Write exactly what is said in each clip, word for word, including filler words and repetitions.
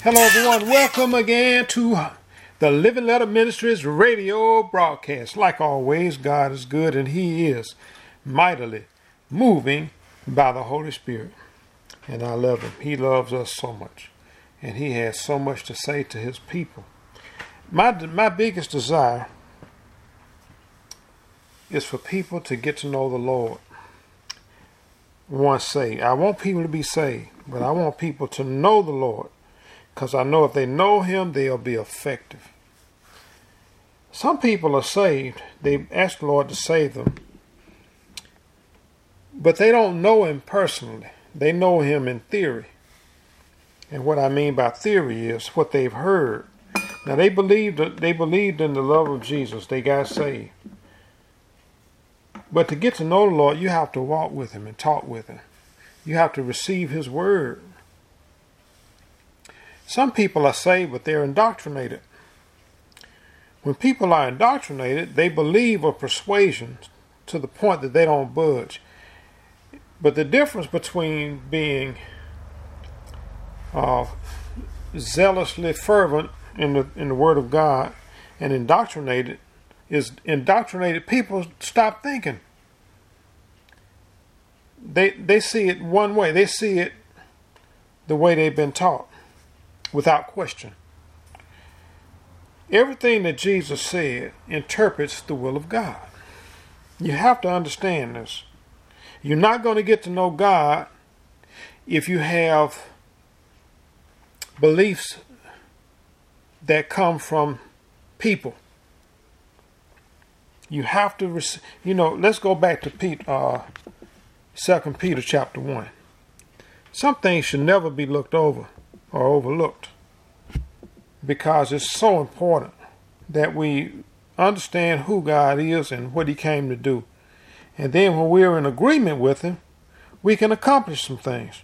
Hello, everyone. Welcome again to the Living Letter Ministries radio broadcast. Like always, God is good and He is mightily moving by the Holy Spirit. And I love Him. He loves us so much. And He has so much to say to His people. My, my biggest desire is for people to get to know the Lord. Once saved. I want people to be saved, but I want people to know the Lord. Because I know if they know Him, they'll be effective. Some people are saved. They ask the Lord to save them. But they don't know Him personally. They know Him in theory. And what I mean by theory is what they've heard. Now they believed, they believed in the love of Jesus. They got saved. But to get to know the Lord, you have to walk with Him and talk with Him. You have to receive His word. Some people are saved, but they're indoctrinated. When people are indoctrinated, they believe a persuasion to the point that they don't budge. But the difference between being uh, zealously fervent in the in the Word of God and indoctrinated is indoctrinated people stop thinking. They they see it one way. They see it the way they've been taught. Without question. Everything that Jesus said interprets the will of God. You have to understand this. You're not going to get to know God if you have beliefs that come from people. You have to, you know, let's go back to Pete, uh, Second Peter chapter one. Some things should never be looked over or overlooked, because it's so important that we understand who God is and what He came to do. And then when we're in agreement with Him, we can accomplish some things.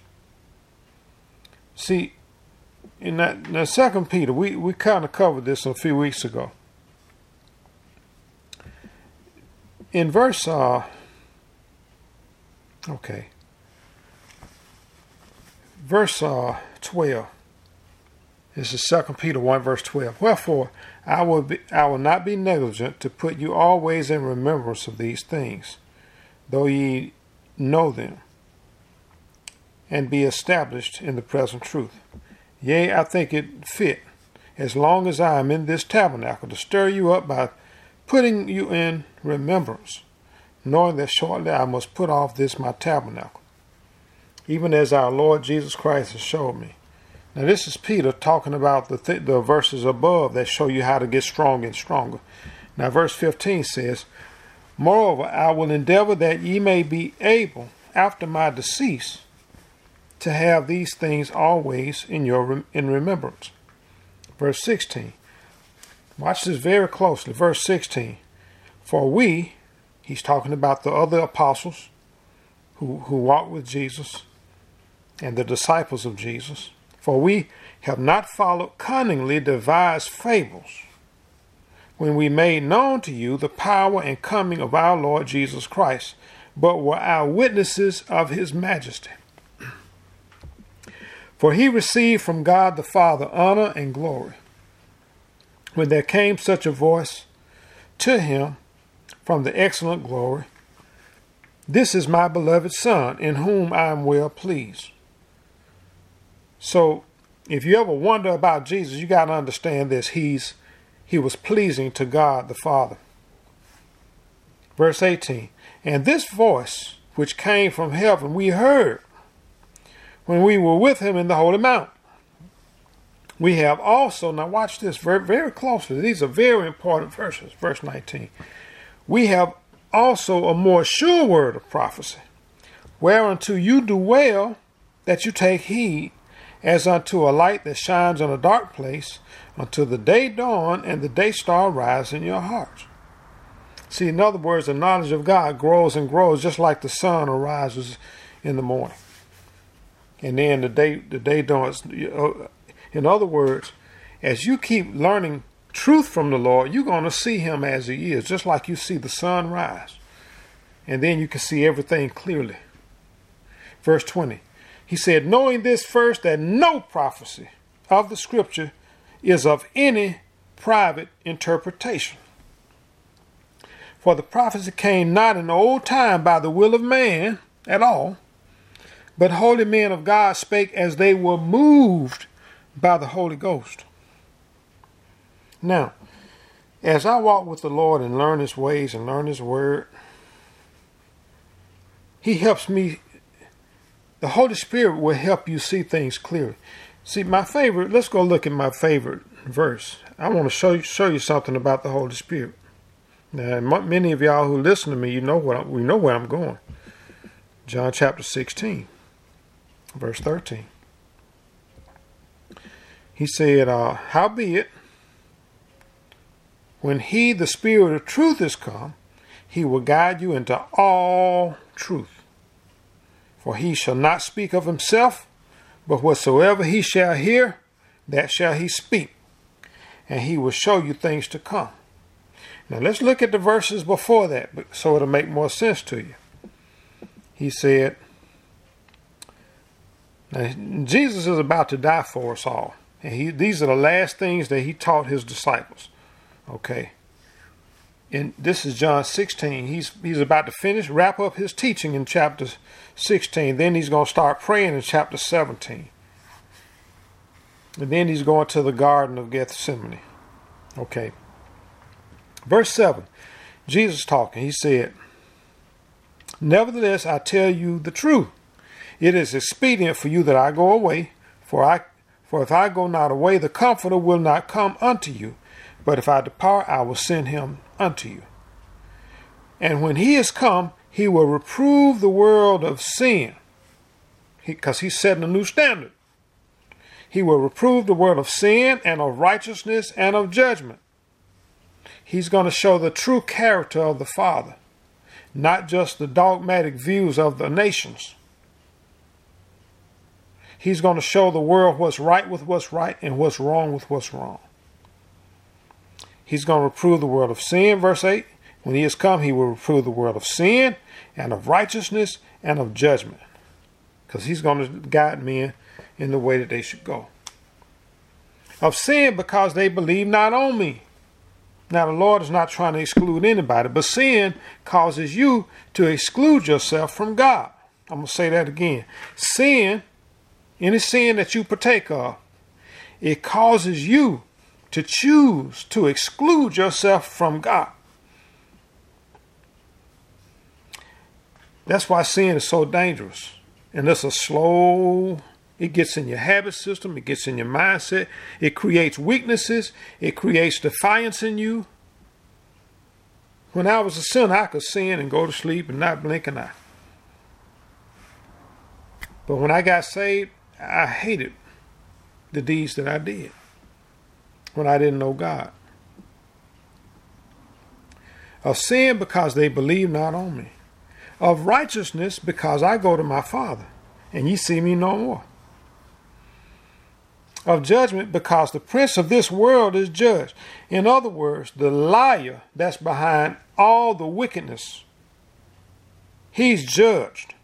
See, in that, in that Second Peter, we, we kind of covered this a few weeks ago. In verse, uh, okay, verse uh, twelve. This is Second Peter one, verse twelve. Wherefore, I will be, I will not be negligent to put you always in remembrance of these things, though ye know them, and be established in the present truth. Yea, I think it fit, as long as I am in this tabernacle, to stir you up by putting you in remembrance, knowing that shortly I must put off this my tabernacle, even as our Lord Jesus Christ has showed me. Now this is Peter talking about the, th- the verses above that show you how to get stronger and stronger. Now verse fifteen says, Moreover, I will endeavor that ye may be able, after my decease, to have these things always in your rem- in remembrance. Verse sixteen. Watch this very closely. Verse sixteen. For we, he's talking about the other apostles who, who walked with Jesus and the disciples of Jesus. For we have not followed cunningly devised fables, when we made known to you the power and coming of our Lord Jesus Christ, but were our witnesses of His majesty. For He received from God the Father honor and glory, when there came such a voice to Him from the excellent glory, This is my beloved Son, in whom I am well pleased. So, if you ever wonder about Jesus, you got to understand this. He's He was pleasing to God the Father. Verse eighteen. And this voice, which came from heaven, we heard when we were with Him in the Holy Mount. We have also, now watch this very, very closely. These are very important verses. Verse nineteen. We have also a more sure word of prophecy, whereunto you do well that you take heed, as unto a light that shines in a dark place, until the day dawn and the day star rise in your hearts. See, in other words, the knowledge of God grows and grows, just like the sun arises in the morning. And then the day, the day dawns. In other words, as you keep learning truth from the Lord, you're going to see Him as He is, just like you see the sun rise. And then you can see everything clearly. Verse twenty. He said, knowing this first, that no prophecy of the scripture is of any private interpretation. For the prophecy came not in the old time by the will of man at all, but holy men of God spake as they were moved by the Holy Ghost. Now, as I walk with the Lord and learn his ways and learn his word, he helps me. The Holy Spirit will help you see things clearly. See, my favorite, let's go look at my favorite verse. I want to show you, show you something about the Holy Spirit. Now, many of y'all who listen to me, you know what I, we know where I'm going. John chapter sixteen, verse thirteen. He said, uh, howbeit, when he, the Spirit of truth, is come, he will guide you into all truth. For he shall not speak of himself, but whatsoever he shall hear, that shall he speak. And he will show you things to come. Now let's look at the verses before that, so it'll make more sense to you. He said, now Jesus is about to die for us all. And he, these are the last things that he taught his disciples. Okay. And this is John sixteen. He's he's about to finish, wrap up his teaching in chapter sixteen. Then he's going to start praying in chapter seventeen. And then he's going to the Garden of Gethsemane. Okay. Verse seven. Jesus talking. He said, nevertheless, I tell you the truth. It is expedient for you that I go away. For I, for if I go not away, the Comforter will not come unto you. But if I depart, I will send him unto you. And when he is come, he will reprove the world of sin. Because he, he's setting a new standard. He will reprove the world of sin and of righteousness and of judgment. He's going to show the true character of the Father, not just the dogmatic views of the nations. He's going to show the world what's right with what's right and what's wrong with what's wrong. He's going to reprove the world of sin, verse eight. When he has come, he will reprove the world of sin and of righteousness and of judgment. Because he's going to guide men in the way that they should go. Of sin, because they believe not on me. Now, the Lord is not trying to exclude anybody, but sin causes you to exclude yourself from God. I'm going to say that again. Sin, any sin that you partake of, it causes you to choose to exclude yourself from God. That's why sin is so dangerous. And it's a slow, it gets in your habit system, it gets in your mindset, it creates weaknesses, it creates defiance in you. When I was a sinner, I could sin and go to sleep and not blink an eye. But when I got saved, I hated the deeds that I did when I didn't know God. Of sin, because they believe not on me. Of righteousness, because I go to my Father, and ye see me no more. Of judgment, because the prince of this world is judged. In other words, the liar that's behind all the wickedness, he's judged.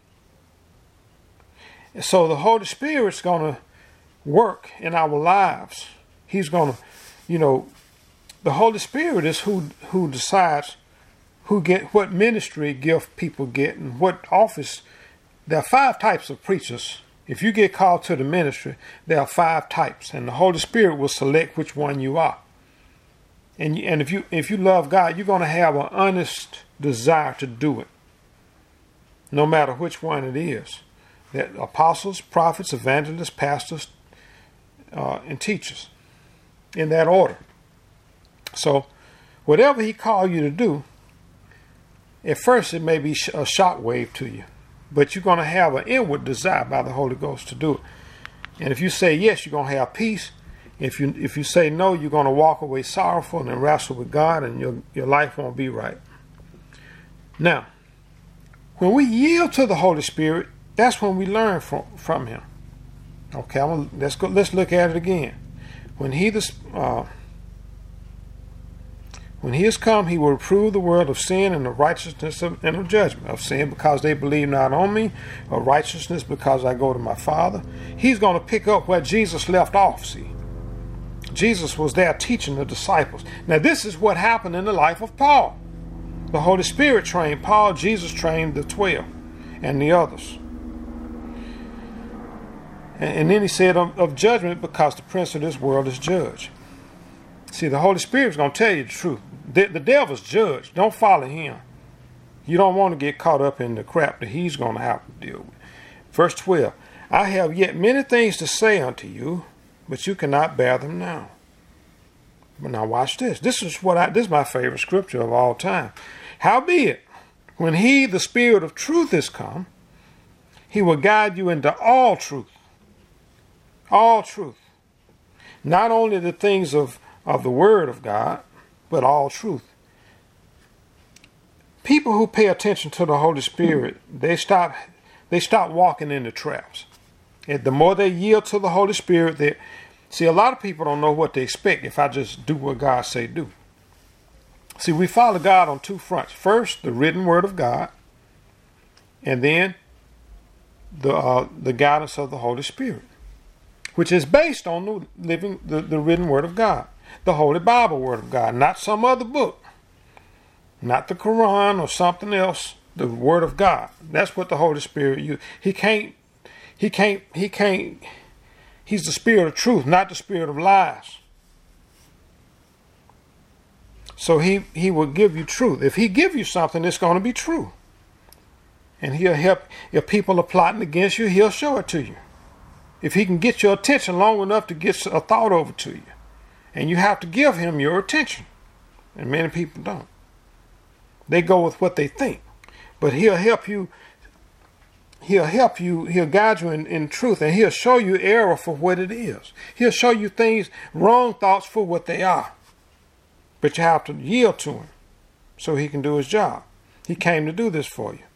And so the Holy Spirit's going to work in our lives. He's going to, you know, the Holy Spirit is who who decides who get what ministry gift people get and what office. There are five types of preachers. If you get called to the ministry, there are five types, and the Holy Spirit will select which one you are. And and if you if you love God, you're going to have an honest desire to do it, no matter which one it is. That apostles, prophets, evangelists, pastors, uh, and teachers, in that order. So, whatever He called you to do, at first it may be a shock wave to you, but you're going to have an inward desire by the Holy Ghost to do it. And if you say yes, you're going to have peace. If you if you say no, you're going to walk away sorrowful and then wrestle with God, and your your life won't be right. Now, when we yield to the Holy Spirit, that's when we learn from from Him. Okay, I'm gonna, let's go. Let's look at it again. When he the uh, When he is come, he will reprove the world of sin and of righteousness of, and of judgment. Of sin because they believe not on me, of righteousness because I go to my Father. He's going to pick up where Jesus left off, see. Jesus was there teaching the disciples. Now this is what happened in the life of Paul. The Holy Spirit trained Paul. Jesus trained the twelve and the others. And, and then he said of, of judgment because the prince of this world is judged. See, the Holy Spirit is going to tell you the truth. The, the devil's judge. Don't follow him. You don't want to get caught up in the crap that he's going to have to deal with. Verse twelve. I have yet many things to say unto you, but you cannot bear them now. But now watch this. This is what I, this is my favorite scripture of all time. Howbeit, when he, the Spirit of truth, is come, he will guide you into all truth. All truth. Not only the things of, of the Word of God, but all truth. People who pay attention to the Holy Spirit, they stop they stop walking into traps. And the more they yield to the Holy Spirit, they see, a lot of people don't know what they expect if I just do what God say do. See, we follow God on two fronts. First, the written word of God, and then the uh, the guidance of the Holy Spirit, which is based on the living the, the written word of God, the Holy Bible word of God, not some other book, not the Quran or something else. The word of God. That's what the Holy Spirit uses. He can't. He can't. He can't. He's the Spirit of truth, not the spirit of lies. So he, he will give you truth. If he give you something, it's going to be true. And he'll help. If people are plotting against you, he'll show it to you. If he can get your attention long enough to get a thought over to you. And you have to give him your attention. And many people don't. They go with what they think. But he'll help you. He'll help you, he'll guide you in, in truth, and he'll show you error for what it is. He'll show you things, wrong thoughts for what they are. But you have to yield to him so he can do his job. He came to do this for you.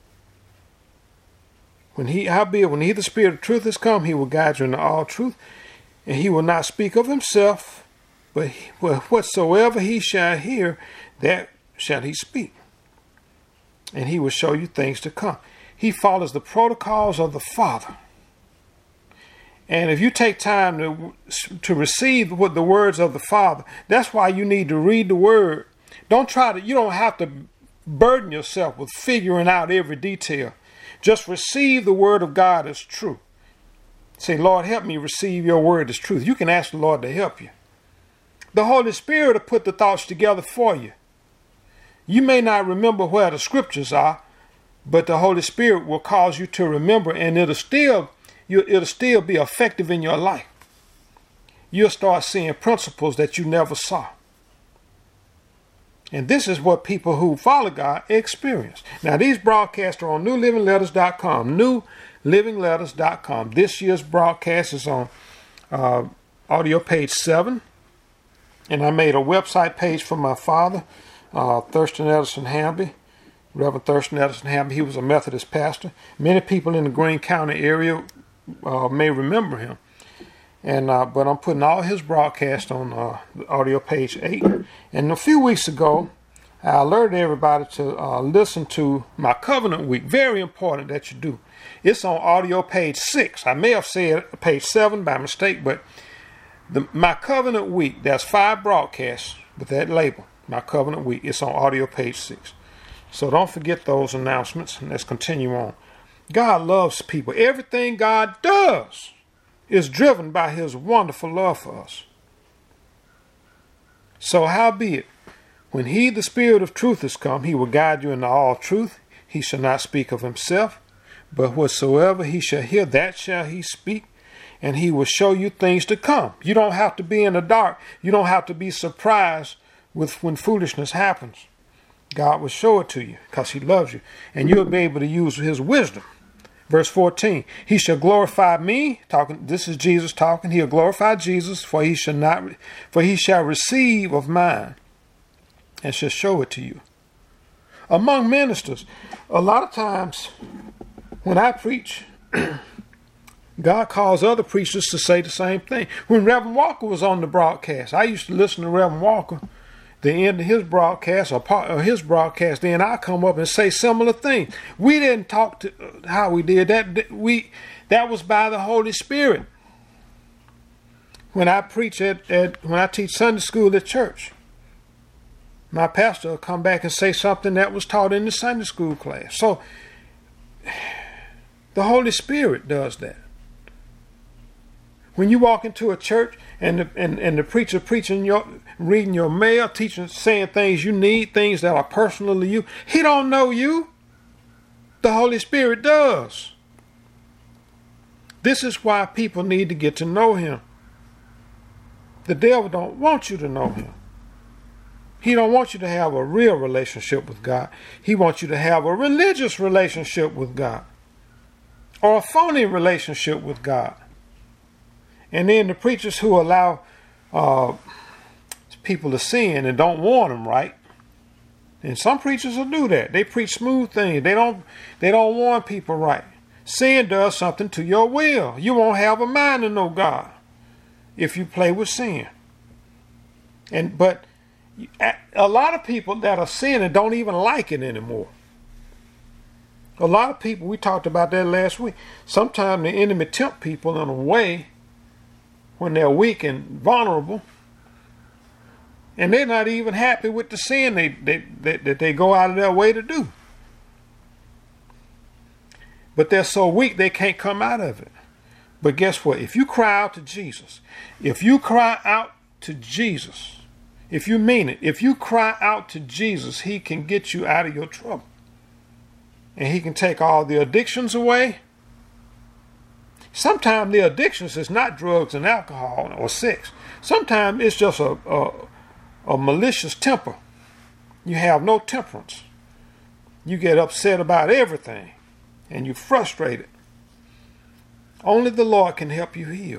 When he, howbeit, when he, the Spirit of truth, is come, he will guide you into all truth, and he will not speak of himself, but he, well, whatsoever he shall hear, that shall he speak. And he will show you things to come. He follows the protocols of the Father. And if you take time to, to receive what the words of the Father, that's why you need to read the Word. Don't try to, you don't have to burden yourself with figuring out every detail. Just receive the Word of God as true. Say, Lord, help me receive your Word as truth. You can ask the Lord to help you. The Holy Spirit will put the thoughts together for you. You may not remember where the scriptures are, but the Holy Spirit will cause you to remember, and it'll still, you, it'll still be effective in your life. You'll start seeing principles that you never saw. And this is what people who follow God experience. Now, these broadcasts are on new living letters dot com, new living letters dot com. This year's broadcast is on uh, audio page seven. And I made a website page for my father, uh, Thurston Edison Hamby. Reverend Thurston Edison Hamby, he was a Methodist pastor. Many people in the Greene County area uh, may remember him. And uh, but I'm putting all his broadcasts on uh, audio page eight. And a few weeks ago, I alerted everybody to uh, listen to my Covenant Week. Very important that you do. It's on audio page six. I may have said page seven by mistake, but the, my Covenant Week, there's five broadcasts with that label. My Covenant Week, it's on audio page six. So don't forget those announcements, and let's continue on. God loves people. Everything God does is driven by his wonderful love for us. So howbeit, when he, the Spirit of truth, is come, he will guide you into all truth. He shall not speak of himself, but whatsoever he shall hear, that shall he speak, and he will show you things to come. You don't have to be in the dark. You don't have to be surprised with when foolishness happens. God will show it to you because he loves you, and you'll be able to use his wisdom. Verse fourteen, he shall glorify me, talking, this is Jesus talking, he'll glorify Jesus, for he shall not, for he shall receive of mine and shall show it to you. Among ministers, a lot of times when I preach, God calls other preachers to say the same thing. When Reverend Walker was on the broadcast, I used to listen to Reverend Walker. the end of his broadcast or part of his broadcast, then I'll come up and say similar things. We didn't talk to how we did that. We that was by the Holy Spirit. When I preach at, at when I teach Sunday school at church, my pastor will come back and say something that was taught in the Sunday school class. So the Holy Spirit does that. When you walk into a church and the, and, and the preacher preaching your reading your mail, teaching, saying things you need, things that are personal to you, he don't know you. The Holy Spirit does. This is why people need to get to know him. The devil don't want you to know him. He don't want you to have a real relationship with God. He wants you to have a religious relationship with God, or a phony relationship with God. And then the preachers who allow uh, people to sin and don't warn them right. And some preachers will do that. They preach smooth things. They don't. They don't warn people right. Sin does something to your will. You won't have a mind to know God if you play with sin. And but a lot of people that are sinning don't even like it anymore. A lot of people, we talked about that last week. Sometimes the enemy tempt people in a way when they're weak and vulnerable, and they're not even happy with the sin they, they, they, that they go out of their way to do. But they're so weak they can't come out of it. But guess what? If you cry out to Jesus, if you cry out to Jesus, if you mean it, if you cry out to Jesus, he can get you out of your trouble. And he can take all the addictions away. Sometimes the addictions is not drugs and alcohol or sex. Sometimes it's just a, a, a malicious temper. You have no temperance. You get upset about everything and you're frustrated. Only the Lord can help you heal.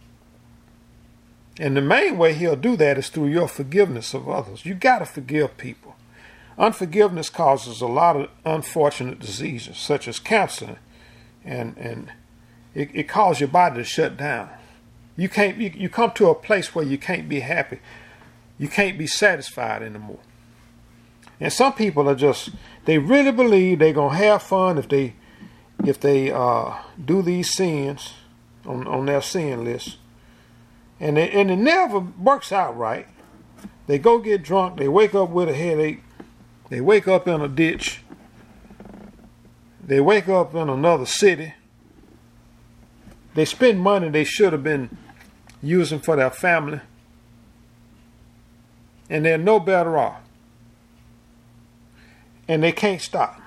And the main way he'll do that is through your forgiveness of others. You got to forgive people. Unforgiveness causes a lot of unfortunate diseases, such as cancer, and and it, it causes your body to shut down. You can't. You, you come to a place where you can't be happy. You can't be satisfied anymore. And some people are just, they really believe they're gonna have fun if they if they uh, do these sins on on their sin list, and they, and it never works out right. They go get drunk. They wake up with a headache. They wake up in a ditch. They wake up in another city. They spend money they should have been using for their family. And they're no better off. And they can't stop.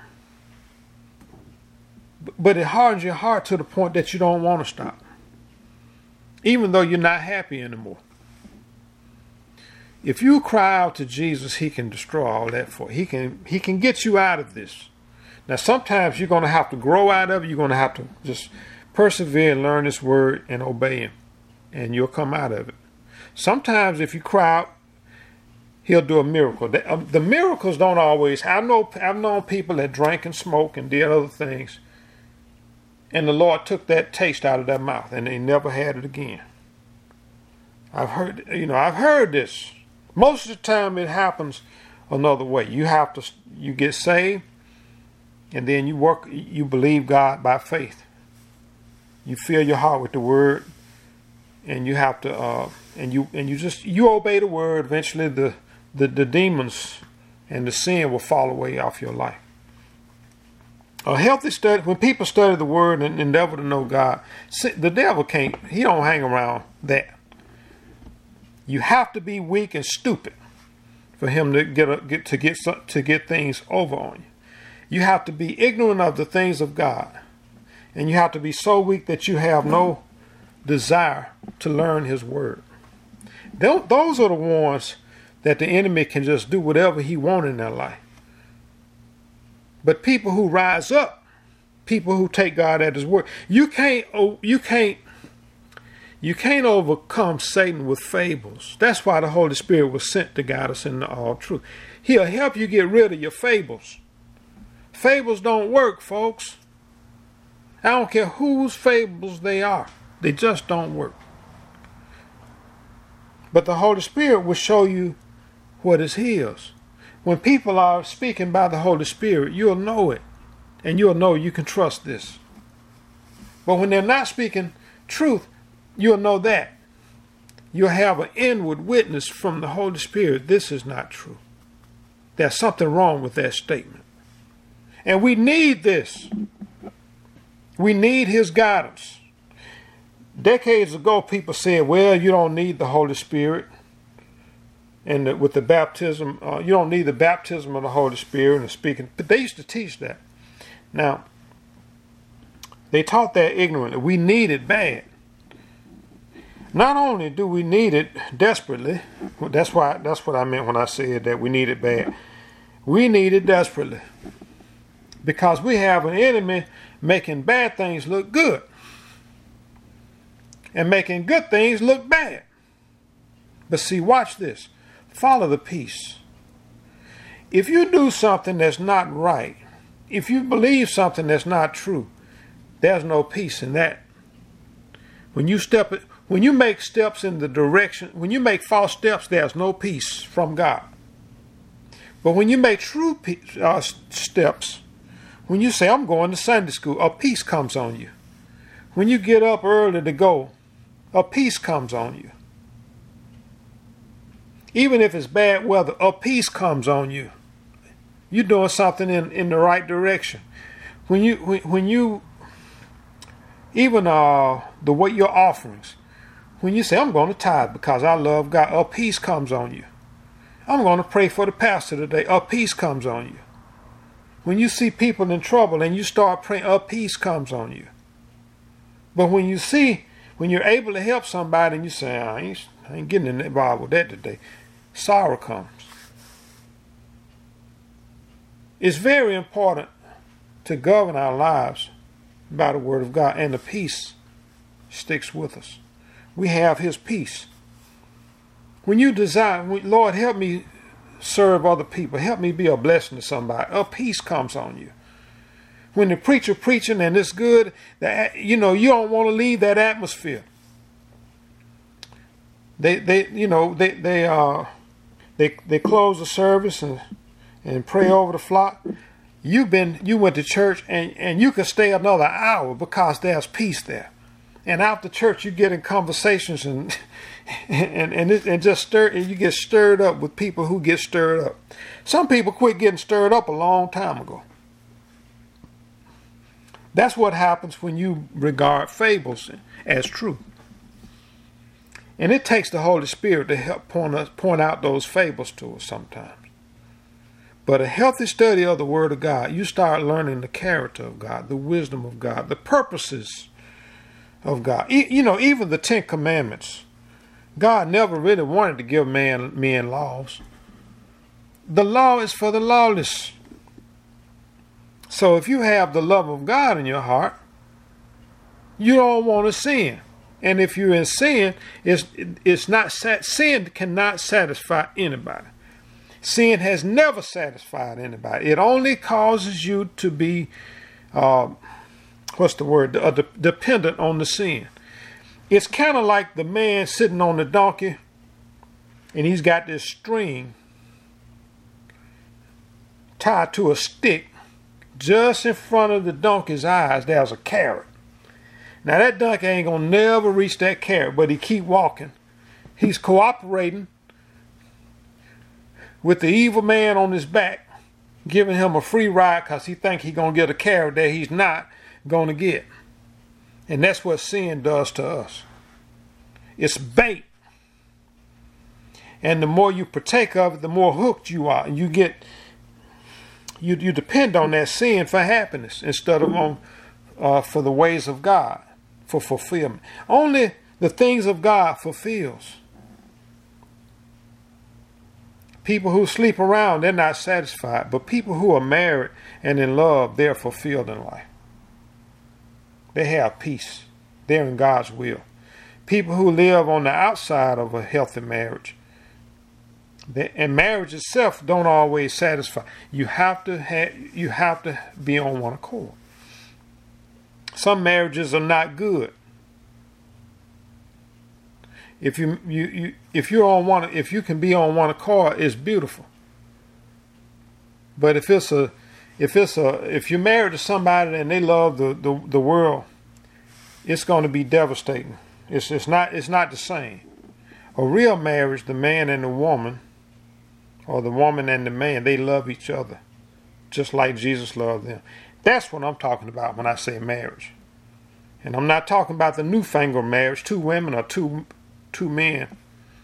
But it hardens your heart to the point that you don't want to stop. Even though you're not happy anymore. If you cry out to Jesus, he can destroy all that for you. He can, he can get you out of this. Now, sometimes you're going to have to grow out of it. You're going to have to just persevere and learn this word and obey him. And you'll come out of it. Sometimes if you cry out, he'll do a miracle. The, um, the miracles don't always. I know, I've known people that drank and smoked and did other things. And the Lord took that taste out of their mouth and they never had it again. I've heard, you know, I've heard this. Most of the time it happens another way. You have to, you get saved, and then you work, you believe God by faith. You fill your heart with the word, and you have to, uh, and you and you just you obey the word. Eventually, the the, the demons and the sin will fall away off your life. A healthy study, when people study the word and endeavor to know God, the devil can't. He don't hang around that. You have to be weak and stupid for him to get, a, get to get to get things over on you. You have to be ignorant of the things of God, and you have to be so weak that you have no desire to learn his word. Those are the ones that the enemy can just do whatever he wants in their life. But people who rise up, people who take God at his word, you can't you can't You can't overcome Satan with fables. That's why the Holy Spirit was sent to guide us into all truth. He'll help you get rid of your fables. Fables don't work, folks. I don't care whose fables they are. They just don't work. But the Holy Spirit will show you what is his. When people are speaking by the Holy Spirit, you'll know it. And you'll know you can trust this. But when they're not speaking truth, you'll know that. You'll have an inward witness from the Holy Spirit. This is not true. There's something wrong with that statement. And we need this. We need his guidance. Decades ago, people said, well, you don't need the Holy Spirit. And the, with the baptism, uh, you don't need the baptism of the Holy Spirit and the speaking. But they used to teach that. Now, they taught that ignorantly. We need it bad. Not only do we need it desperately, that's why that's what I meant when I said that we need it bad. We need it desperately. Because we have an enemy making bad things look good. And making good things look bad. But see, watch this. Follow the peace. If you do something that's not right, if you believe something that's not true, there's no peace in that. When you step, when you make steps in the direction, when you make false steps, there's no peace from God. But when you make true peace, uh, steps, when you say, I'm going to Sunday school, a peace comes on you. When you get up early to go, a peace comes on you. Even if it's bad weather, a peace comes on you. You're doing something in, in the right direction. When you when, when you even uh the way your offerings, when you say, I'm going to tithe because I love God, a peace comes on you. I'm going to pray for the pastor today, a peace comes on you. When you see people in trouble and you start praying, a peace comes on you. But when you see, when you're able to help somebody and you say, I ain't, I ain't getting involved with that today, sorrow comes. It's very important to govern our lives by the Word of God, and the peace sticks with us. We have His peace. When you desire, Lord, help me serve other people, help me be a blessing to somebody, a peace comes on you. When the preacher preaching and it's good, that you know you don't want to leave that atmosphere. They they you know they they uh they they close the service and and pray over the flock. You've been you went to church and and you can stay another hour because there's peace there. And after church you get in conversations and and and, it, and just stir and you get stirred up with people who get stirred up. Some people quit getting stirred up a long time ago. That's what happens when you regard fables as true. And it takes the Holy Spirit to help point us, point out those fables to us sometimes. But a healthy study of the Word of God, you start learning the character of God, the wisdom of God, the purposes of God. E- you know, even the Ten Commandments. God never really wanted to give man men laws. The law is for the lawless. So if you have the love of God in your heart, you don't want to sin. And if you're in sin, it's, it's not sin cannot satisfy anybody. Sin has never satisfied anybody. It only causes you to be, uh, what's the word, uh, de- dependent on the sin. It's kind of like the man sitting on the donkey and he's got this string tied to a stick. Just in front of the donkey's eyes, there's a carrot. Now that donkey ain't gonna never reach that carrot, but he keep walking. He's cooperating with the evil man on his back, giving him a free ride because he think he gonna get a carrot that he's not gonna get. And that's what sin does to us. It's bait. And the more you partake of it, the more hooked you are. And you get You, you depend on that sin for happiness instead of on uh, for the ways of God, for fulfillment. Only the things of God fulfills. People who sleep around, they're not satisfied. But people who are married and in love, they're fulfilled in life. They have peace. They're in God's will. People who live on the outside of a healthy marriage, and marriage itself don't always satisfy. You have to have, you have to be on one accord. Some marriages are not good. If you you, you if you're on one if you can be on one accord, it's beautiful. But if it's a if it's a if you're married to somebody and they love the, the, the world, it's going to be devastating. It's it's not it's not the same. A real marriage, the man and the woman, or the woman and the man, they love each other, just like Jesus loved them. That's what I'm talking about when I say marriage. And I'm not talking about the newfangled marriage, two women or two two men.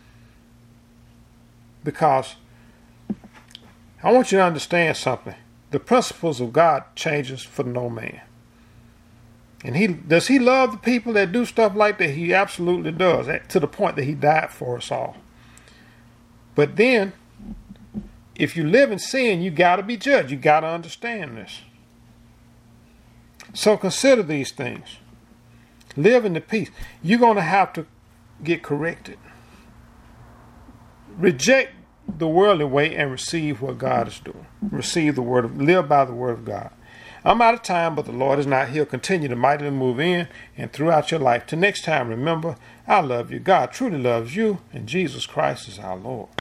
Because I want you to understand something. The principles of God changes for no man. And he does he love the people that do stuff like that? He absolutely does, to the point that he died for us all. But then, if you live in sin, you got to be judged. You got to understand this. So consider these things. Live in the peace. You're going to have to get corrected. Reject the worldly way and receive what God is doing. Receive the word of, live by the word of God. I'm out of time, but the Lord is not. He'll continue to mightily move in and throughout your life. Till next time, remember, I love you. God truly loves you, and Jesus Christ is our Lord.